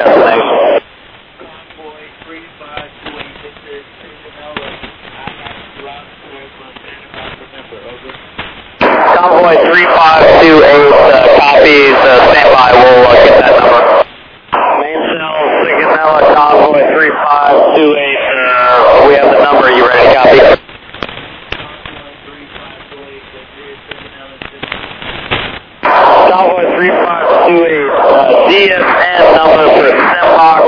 destination. Convoy 3528, this is Cincinnati. I have you out clear from Santa Barbara, remember, over. Convoy 3528 copies, stand by, we'll get that number. Main cell, Sigonella, Convoy 3528, we have the number, you ready to copy? Convoy 3528, DSN number for Simhawk,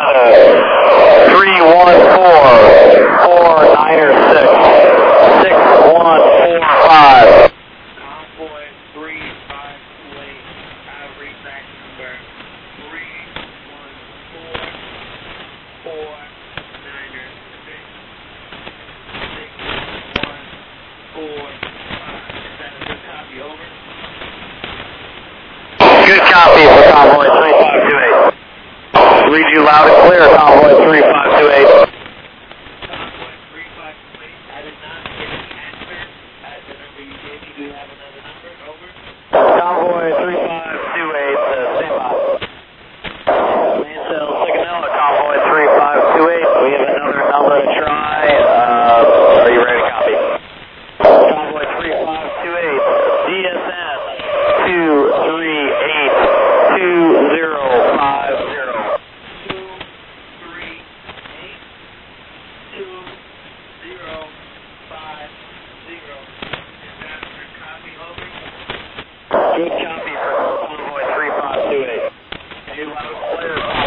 314-4906, 6145. Convoy 3528, I've reached back number 314-4906, 6145. Is that a good copy, over? Good copy for Convoy 3528. Read you loud and clear, Convoy 3528. Convoy 3528, I did not get an answer at the number you gave me. Do you have another number, over? Convoy 3528, stand by. Main cell, Sigonella, Convoy 3528. We have another number to try. Are you ready to copy? Convoy 3528, DSN 238-2050. 238-2050. Is that a good copy, over? Good copy for Convoy 3528. You loud and clear.